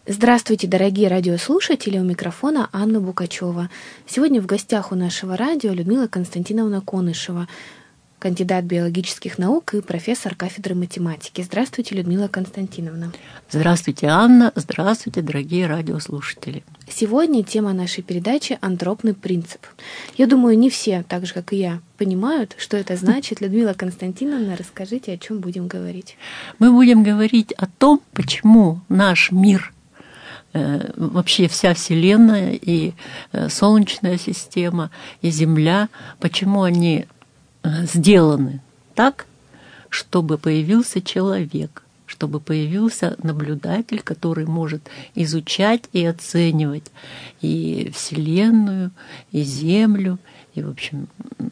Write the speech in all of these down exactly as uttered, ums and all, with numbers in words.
Здравствуйте, дорогие радиослушатели, у микрофона Анна Букачева. Сегодня в гостях у нашего радио Людмила Константиновна Конышева, кандидат биологических наук и профессор кафедры математики. Здравствуйте, Людмила Константиновна. Здравствуйте, Анна. Здравствуйте, дорогие радиослушатели. Сегодня тема нашей передачи «Антропный принцип». Я думаю, не все, так же, как и я, понимают, что это значит. Людмила Константиновна, расскажите, о чем будем говорить. Мы будем говорить о том, почему наш мир, вообще вся Вселенная и Солнечная система, и Земля, почему они сделаны так, чтобы появился человек, чтобы появился наблюдатель, который может изучать и оценивать и Вселенную, и Землю, и, в общем,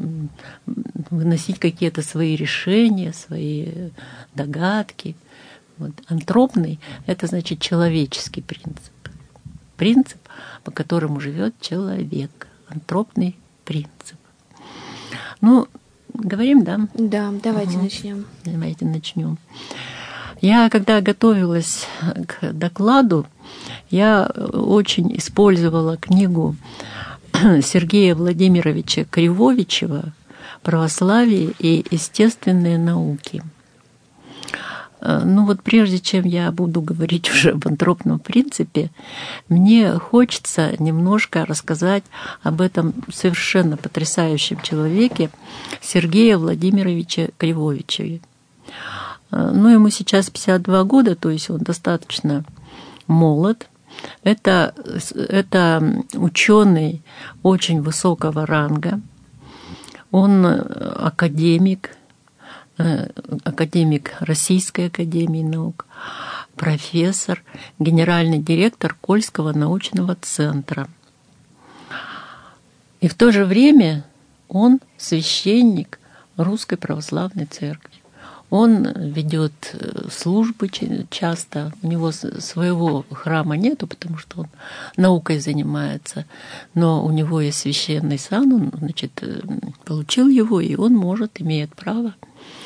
выносить какие-то свои решения, свои догадки. Вот. Антропный – это значит человеческий принцип. Принцип, по которому живет человек. Антропный принцип. Ну, говорим, да? Да, давайте угу. начнем. Давайте начнем. Я, когда готовилась к докладу, я очень использовала книгу Сергея Владимировича Кривовичева «Православие и естественные науки». Ну вот прежде чем я буду говорить уже об антропном принципе, мне хочется немножко рассказать об этом совершенно потрясающем человеке Сергея Владимировича Кривовичеве. Ну, ему сейчас пятьдесят два года, то есть он достаточно молод. Это, это ученый очень высокого ранга. Он академик, академик Российской академии наук, профессор, генеральный директор Кольского научного центра. И в то же время он священник Русской Православной Церкви. Он ведет службы часто, у него своего храма нету, потому что он наукой занимается, но у него есть священный сан, он, значит, получил его, и он может, имеет право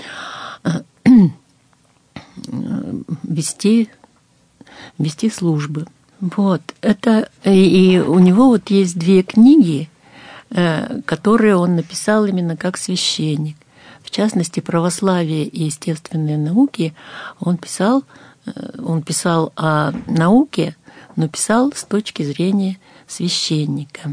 вести, вести службы. Вот. Это, и у него вот есть две книги, которые он написал именно как священник. В частности, «Православие и естественные науки» он писал, он писал о науке, но писал с точки зрения священника.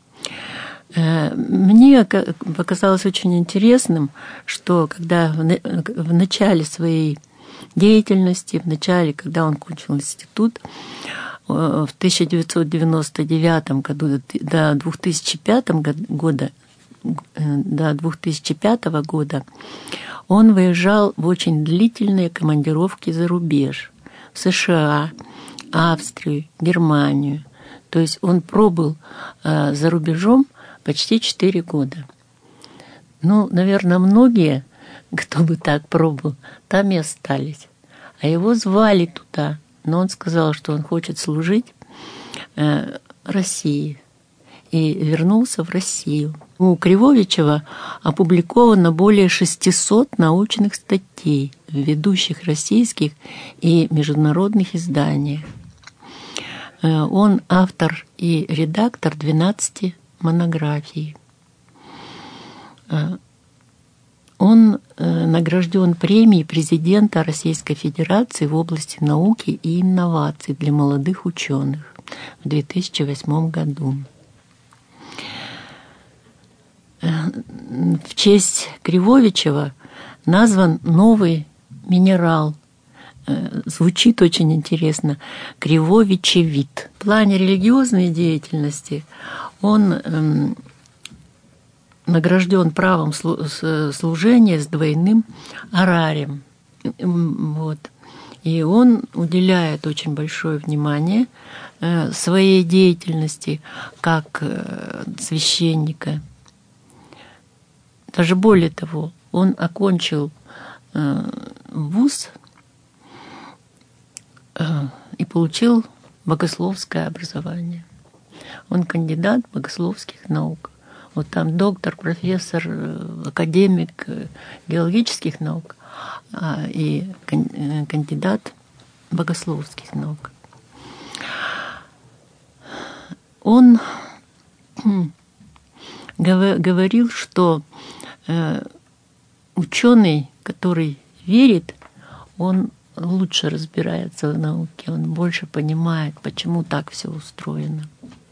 Мне показалось очень интересным, что когда в начале своей деятельности, в начале, когда он кончил институт, в тысяча девятьсот девяносто девятом году до две тысячи пятого года, до две тысячи пятого года он выезжал в очень длительные командировки за рубеж, в США, Австрию, Германию. То есть он пробыл за рубежом почти четыре года. Ну, наверное, многие, кто бы так пробовал, там и остались. А его звали туда, но он сказал, что он хочет служить России, и вернулся в Россию. У Кривовичева опубликовано более шестисот научных статей в ведущих российских и международных изданиях. Он автор и редактор двенадцати монографий. Он награжден премией президента Российской Федерации в области науки и инноваций для молодых ученых в две тысячи восьмом году. В честь Кривовичева назван новый минерал. Звучит очень интересно. Кривовичевит. В плане религиозной деятельности он награжден правом служения с двойным орарием. Вот. И он уделяет очень большое внимание своей деятельности как священника. Даже более того, он окончил вуз и получил богословское образование. Он кандидат богословских наук. Вот там доктор, профессор, академик геологических наук и кандидат богословских наук. он говорил, что ученый, который верит, он лучше разбирается в науке, он больше понимает, почему так все устроено.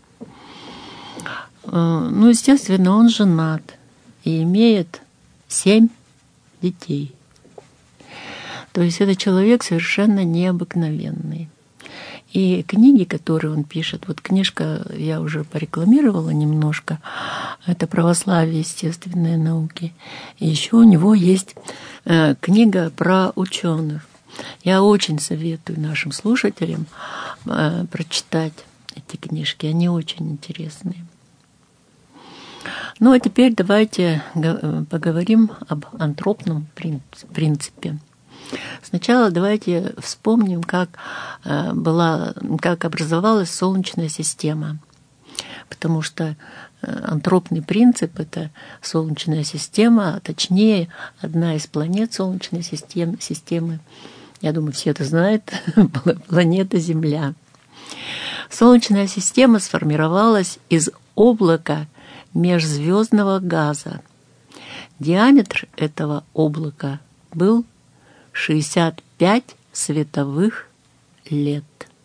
Ну, естественно, он женат и имеет семь детей. То есть это человек совершенно необыкновенный. И книги, которые он пишет, вот книжка я уже порекламировала немножко, это «Православие, естественные науки». И еще у него есть э, книга про ученых. Я очень советую нашим слушателям э, прочитать эти книжки, они очень интересные. Ну а теперь давайте поговорим об антропном принципе. Сначала давайте вспомним, как была, как образовалась Солнечная система, потому что антропный принцип — это Солнечная система, а точнее одна из планет Солнечной системы, системы, я думаю, все это знают, планета Земля. Солнечная система сформировалась из облака межзвездного газа. Диаметр этого облака был шестьдесят пять световых лет.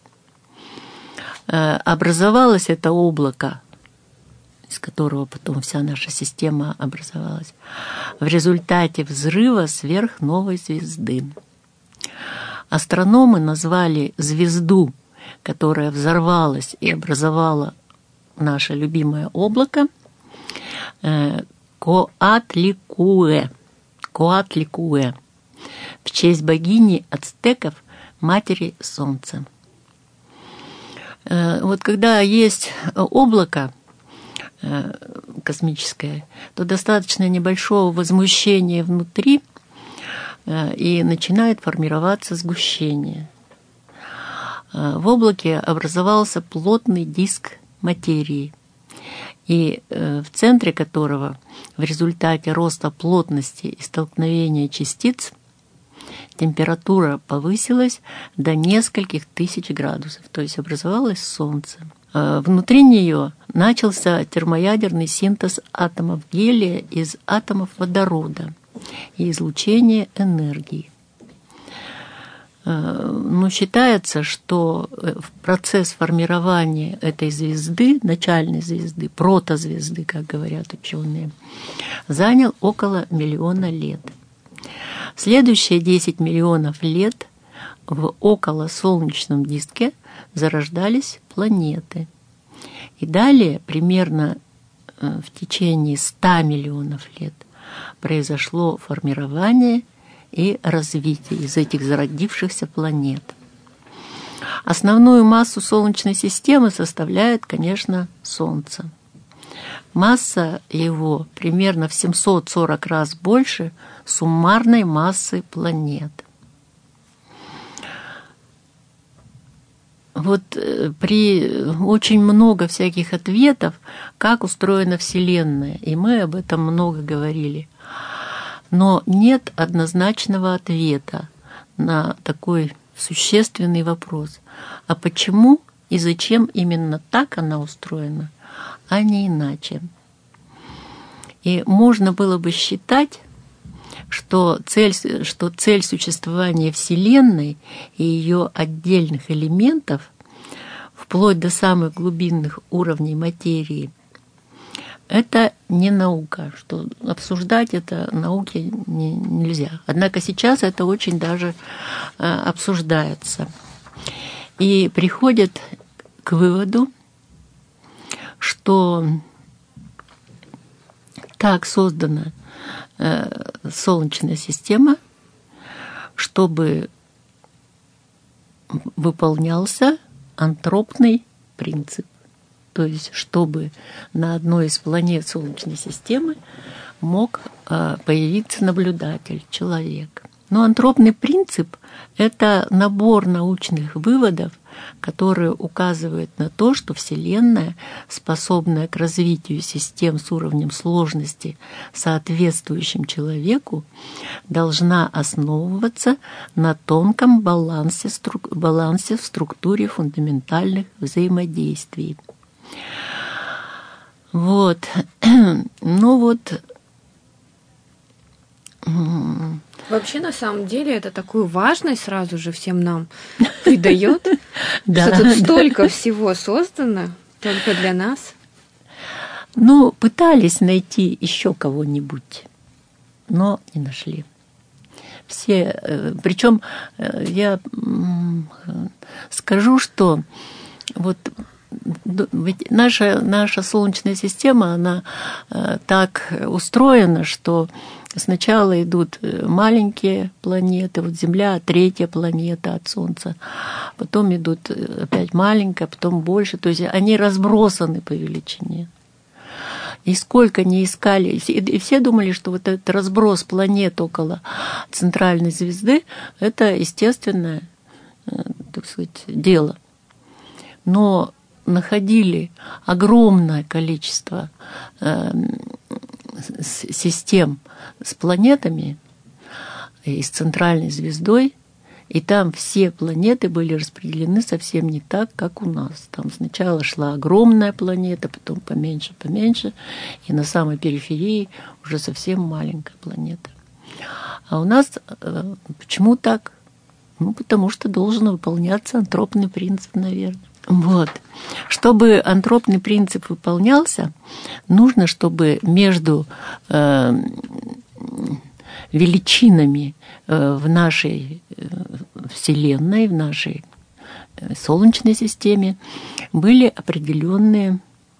Образовалось это облако, из которого потом вся наша система образовалась, в результате взрыва сверхновой звезды. Астрономы назвали звезду, которая взорвалась и образовала наше любимое облако, Коатликуэ, Коатликуэ, в честь богини ацтеков, матери Солнца. Вот когда есть облако космическое, то достаточно небольшого возмущения внутри, и начинает формироваться сгущение. В облаке образовался плотный диск материи, и в центре которого в результате роста плотности и столкновения частиц температура повысилась до нескольких тысяч градусов, то есть образовалось Солнце. Внутри нее начался термоядерный синтез атомов гелия из атомов водорода и излучение энергии. Но считается, что процесс формирования этой звезды, начальной звезды, протозвезды, как говорят ученые, занял около миллиона лет. Следующие десять миллионов лет в околосолнечном диске зарождались планеты. И далее, примерно в течение ста миллионов лет, произошло формирование и развитие из этих зародившихся планет. Основную массу Солнечной системы составляет, конечно, Солнце. Масса его примерно в семьсот сорок раз больше суммарной массы планет. Вот при очень много всяких ответов, как устроена Вселенная, и мы об этом много говорили. Но нет однозначного ответа на такой существенный вопрос. А почему и зачем именно так она устроена, а не иначе? И можно было бы считать, что цель, что цель существования Вселенной и ее отдельных элементов, вплоть до самых глубинных уровней материи, это не наука, что обсуждать это науке не, нельзя. Однако сейчас это очень даже э, обсуждается. И приходят к выводу, что так создана э, Солнечная система, чтобы выполнялся антропный принцип. То есть, чтобы на одной из планет Солнечной системы мог появиться наблюдатель, человек. Но антропный принцип – это набор научных выводов, которые указывают на то, что Вселенная, способная к развитию систем с уровнем сложности, соответствующим человеку, должна основываться на тонком балансе, балансе в структуре фундаментальных взаимодействий. Вот. Ну вот. Вообще, на самом деле, это такую важность сразу же всем нам придает, что тут столько всего создано только для нас. Ну, пытались найти еще кого-нибудь, но не нашли. Все, причем я скажу, что вот ведь наша, наша Солнечная система, она так устроена, что сначала идут маленькие планеты, вот Земля третья планета от Солнца, потом идут опять маленькая, потом больше, то есть они разбросаны по величине. И сколько не искали, и все думали, что вот этот разброс планет около центральной звезды – это естественное, так сказать, дело. Но находили огромное количество систем с планетами и с центральной звездой, и там все планеты были распределены совсем не так, как у нас. Там сначала шла огромная планета, потом поменьше, поменьше, и на самой периферии уже совсем маленькая планета. А у нас почему так? Ну, потому что должен выполняться антропный принцип, наверное. Вот. Чтобы антропный принцип выполнялся, нужно, чтобы между э, величинами э, в нашей э, Вселенной, в нашей э, Солнечной системе были определенные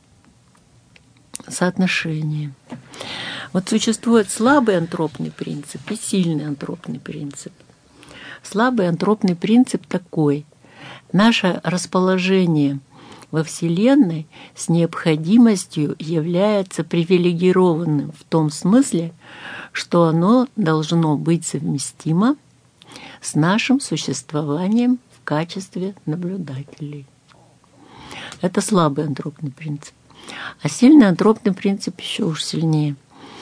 соотношения. Вот существует слабый антропный принцип и сильный антропный принцип. Слабый антропный принцип такой. Наше расположение во Вселенной с необходимостью является привилегированным в том смысле, что оно должно быть совместимо с нашим существованием в качестве наблюдателей. Это слабый антропный принцип. А сильный антропный принцип еще уж сильнее.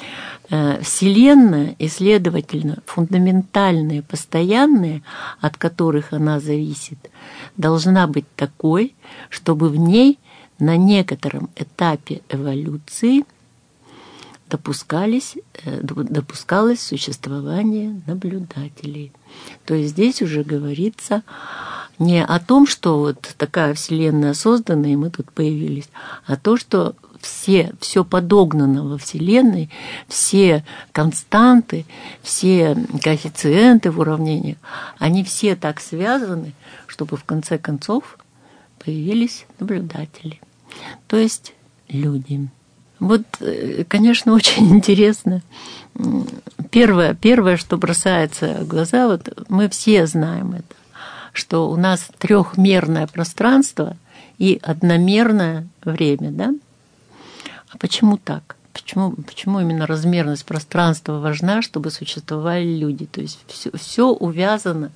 Вселенная и, следовательно, фундаментальные, постоянные, от которых она зависит, должна быть такой, чтобы в ней на некотором этапе эволюции допускались, допускалось существование наблюдателей. То есть здесь уже говорится не о том, что вот такая Вселенная создана, и мы тут появились, а то, что все, все подогнано во Вселенной, все константы, все коэффициенты в уравнениях, они все так связаны, чтобы в конце концов появились наблюдатели, то есть люди. Вот, конечно, очень интересно. Первое, первое, что бросается в глаза, вот мы все знаем это, что у нас трехмерное пространство и одномерное время, да? А почему так? Почему, почему именно размерность пространства важна, чтобы существовали люди? То есть все, все увязано,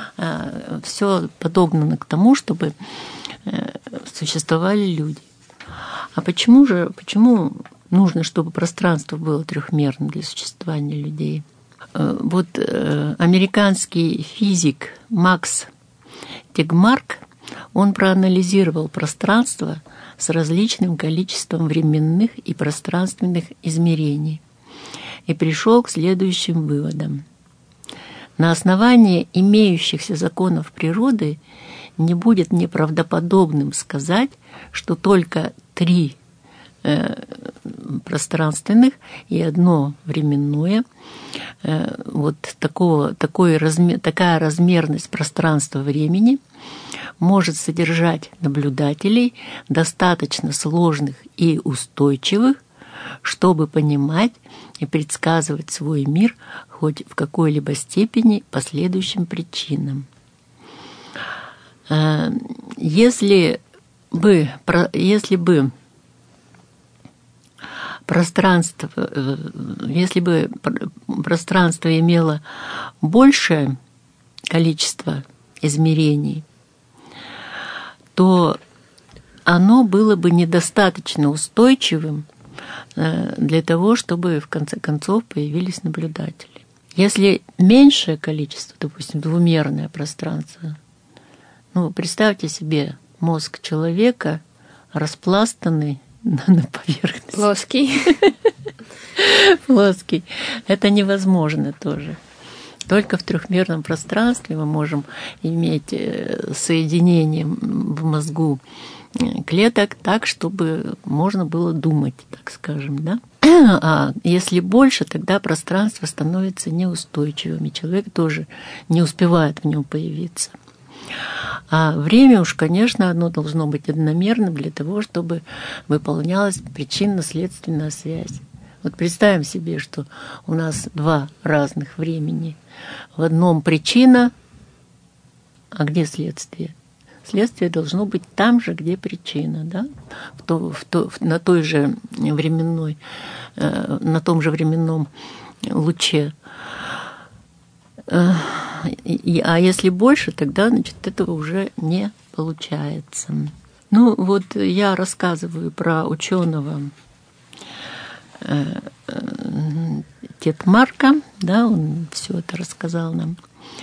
все подогнано к тому, чтобы существовали люди. А почему же, почему нужно, чтобы пространство было трехмерным для существования людей? Вот американский физик Макс Тегмарк, он проанализировал пространство с различным количеством временных и пространственных измерений и пришел к следующим выводам. На основании имеющихся законов природы не будет неправдоподобным сказать, что только три э, пространственных и одно временное, э, вот такого, такой размер, такая размерность пространства-времени может содержать наблюдателей достаточно сложных и устойчивых, чтобы понимать и предсказывать свой мир хоть в какой-либо степени по следующим причинам. Если бы, если бы пространство, если бы пространство имело большее количество измерений, то оно было бы недостаточно устойчивым для того, чтобы в конце концов появились наблюдатели. Если меньшее количество, допустим, двумерное пространство, ну, представьте себе мозг человека, распластанный на поверхности. Плоский. Плоский. Это невозможно тоже. Только в трехмерном пространстве мы можем иметь соединение в мозгу клеток так, чтобы можно было думать, так скажем, да? А если больше, тогда пространство становится неустойчивым, и человек тоже не успевает в нем появиться. А время уж, конечно, оно должно быть одномерным для того, чтобы выполнялась причинно-следственная связь. Вот представим себе, что у нас два разных времени. В одном причина, а где следствие? Следствие должно быть там же, где причина, да? в то, в то, на той же временной, э, на том же временном луче. Э, и, а если больше, тогда, значит, этого уже не получается. Ну, вот я рассказываю про ученого э, э, Тетмарка, да, он все это рассказал нам.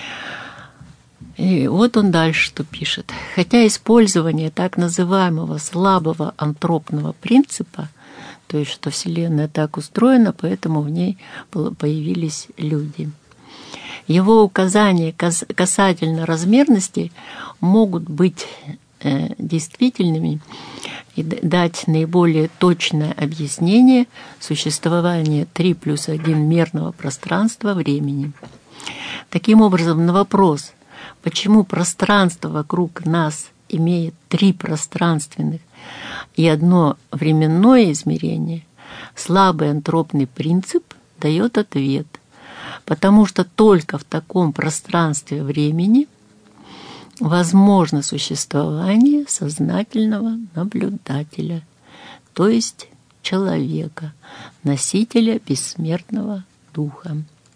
И вот он дальше что пишет. Хотя использование так называемого слабого антропного принципа, то есть что Вселенная так устроена, поэтому в ней появились люди. Его указания касательно размерности могут быть действительными и дать наиболее точное объяснение существования три плюс один мерного пространства времени. Таким образом, на вопрос, почему пространство вокруг нас имеет три пространственных и одно временное измерение, слабый антропный принцип дает ответ, потому что только в таком пространстве времени возможно существование сознательного наблюдателя, то есть человека, носителя бессмертного духа.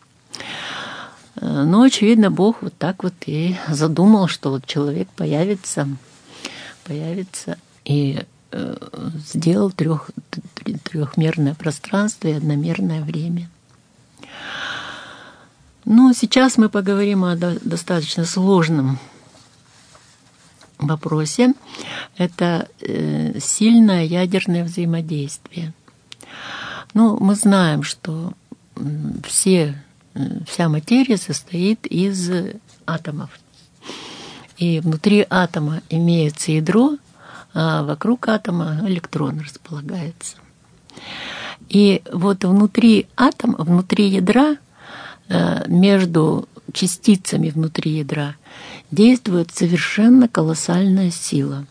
Но, очевидно, Бог вот так вот и задумал, что вот человек появится, появится и э, сделал трех, трехмерное пространство и одномерное время. Ну, сейчас мы поговорим о до, достаточно сложном вопросе. Это э, сильное ядерное взаимодействие. Ну, мы знаем, что все Вся материя состоит из атомов. И внутри атома имеется ядро, а вокруг атома электрон располагается. И вот внутри атома, внутри ядра, между частицами внутри ядра действует совершенно колоссальная сила.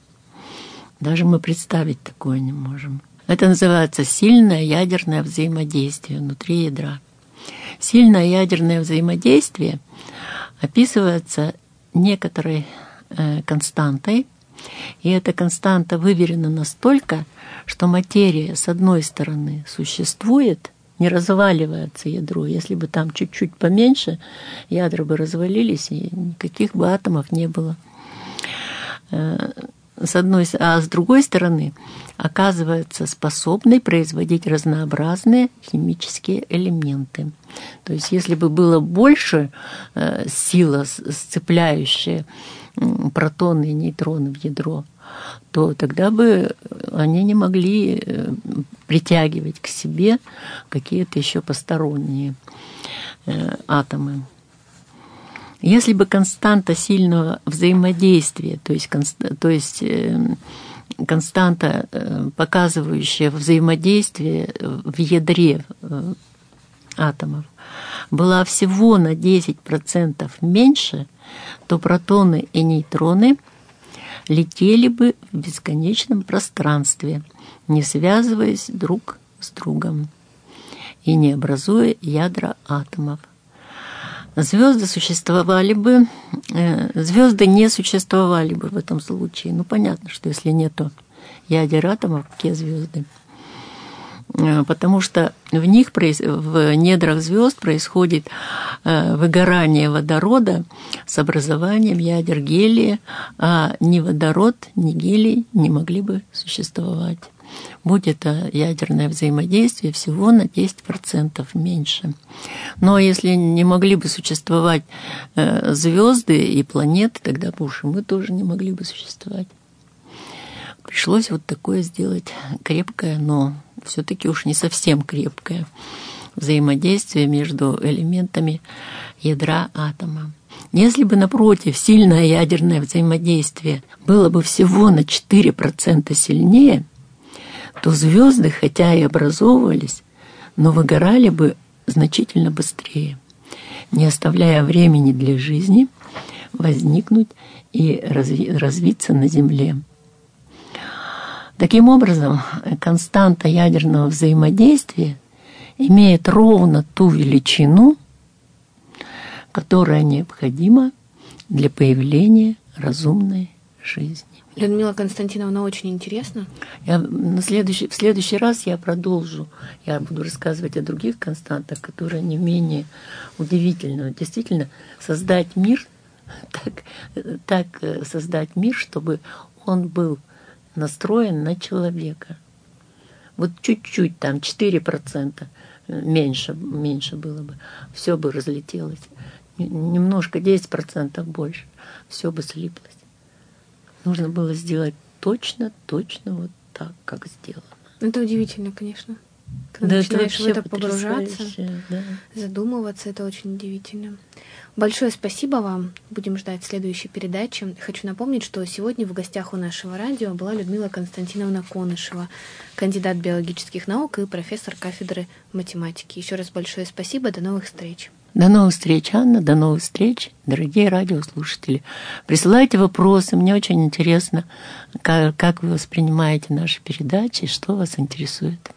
Даже мы представить такое не можем. Это называется сильное ядерное взаимодействие внутри ядра. Сильное ядерное взаимодействие описывается некоторой э, константой, и эта константа выверена настолько, что материя, с одной стороны, существует, не разваливается ядро. Если бы там чуть-чуть поменьше, ядра бы развалились, и никаких бы атомов не было. Э, с одной, а с другой стороны, оказывается способной производить разнообразные химические элементы. То есть, если бы было больше э, сила, сцепляющая э, протоны и нейтроны в ядро, то тогда бы они не могли э, притягивать к себе какие-то еще посторонние э, атомы. Если бы константа сильного взаимодействия, то есть, то есть э, константа, э, показывающая взаимодействие в ядре э, атомов, была всего на десять процентов меньше, то протоны и нейтроны летели бы в бесконечном пространстве, не связываясь друг с другом и не образуя ядра атомов. Звезды существовали бы, звезды не существовали бы в этом случае. Ну, понятно, что если нету ядер атомов, какие звезды? Потому что в них, в недрах звезд происходит выгорание водорода с образованием ядер гелия, а ни водород, ни гелий не могли бы существовать. Будь это ядерное взаимодействие всего на десять процентов меньше. Но если не могли бы существовать звезды и планеты, тогда бы уж и мы тоже не могли бы существовать. Пришлось вот такое сделать крепкое, но все-таки уж не совсем крепкое взаимодействие между элементами ядра атома. Если бы, напротив, сильное ядерное взаимодействие было бы всего на четыре процента сильнее, то звезды, хотя и образовывались, но выгорали бы значительно быстрее, не оставляя времени для жизни возникнуть и разви- развиться на Земле. Таким образом, константа ядерного взаимодействия имеет ровно ту величину, которая необходима для появления разумной жизни. Людмила Константиновна, очень интересно. Я на следующий, в следующий раз я продолжу. Я буду рассказывать о других константах, которые не менее удивительны. Действительно, создать мир, так, так создать мир, чтобы он был настроен на человека. Вот чуть-чуть, там, четыре процента меньше, меньше было бы, все бы разлетелось. Немножко, десять процентов больше, все бы слиплось. Нужно было сделать точно, точно вот так, как сделано. Это удивительно, конечно. Когда да, начинаешь в это погружаться, да. задумываться, это очень удивительно. Большое спасибо вам. Будем ждать следующей передачи. Хочу напомнить, что сегодня в гостях у нашего радио была Людмила Константиновна Конышева, кандидат биологических наук и профессор кафедры математики. Еще раз большое спасибо. До новых встреч. До новых встреч, Анна. До новых встреч, дорогие радиослушатели. Присылайте вопросы. Мне очень интересно, как, как вы воспринимаете наши передачи, что вас интересует.